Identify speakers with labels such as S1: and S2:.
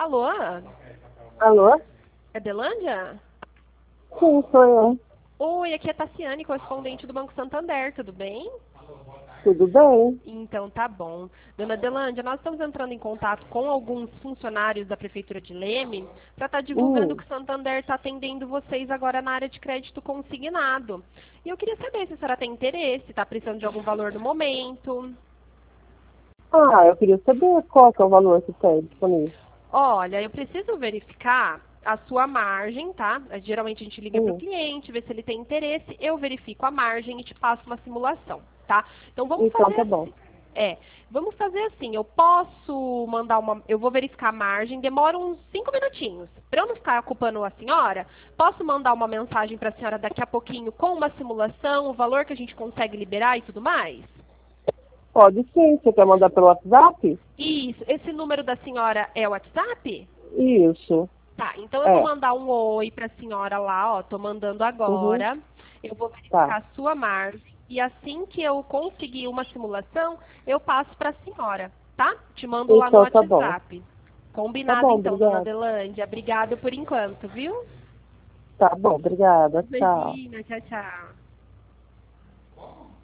S1: Alô?
S2: Alô?
S1: É Delândia?
S2: Sim, sou eu.
S1: Oi, aqui é Tassiane, correspondente do Banco Santander, tudo bem?
S2: Tudo bem?
S1: Então tá bom. Dona Delândia, nós estamos entrando em contato com alguns funcionários da Prefeitura de Leme para estar divulgando que o Santander está atendendo vocês agora na área de crédito consignado. E eu queria saber se a senhora tem interesse, está precisando de algum valor no momento.
S2: Eu queria saber qual que é o valor que tem disponível.
S1: Olha, eu preciso verificar a sua margem, tá? Geralmente a gente liga para o
S2: Hum,
S1: cliente, vê se ele tem interesse, eu verifico a margem e te passo uma simulação, tá? Então vamos
S2: então
S1: fazer
S2: tá bom.
S1: assim. Vamos fazer assim, eu posso mandar eu vou verificar a margem, demora uns 5 minutinhos. Para eu não ficar ocupando a senhora, posso mandar uma mensagem para a senhora daqui a pouquinho com uma simulação, o valor que a gente consegue liberar e tudo mais?
S2: Pode sim. Você quer mandar pelo WhatsApp?
S1: Isso, esse número da senhora é o WhatsApp?
S2: Isso.
S1: Tá, então eu vou
S2: É.
S1: mandar um oi pra senhora lá, ó, tô mandando
S2: Uhum.
S1: agora. Eu vou
S2: Tá.
S1: verificar a sua margem e assim que eu conseguir uma simulação, eu passo pra senhora, tá? Te mando lá no
S2: Então tá bom.
S1: WhatsApp.
S2: Tá
S1: Combinado
S2: bom,
S1: então, dona
S2: obrigada.
S1: Delândia. Obrigada por enquanto, viu?
S2: Tá bom, obrigada. Tchau.
S1: Beijinho, tchau, tchau.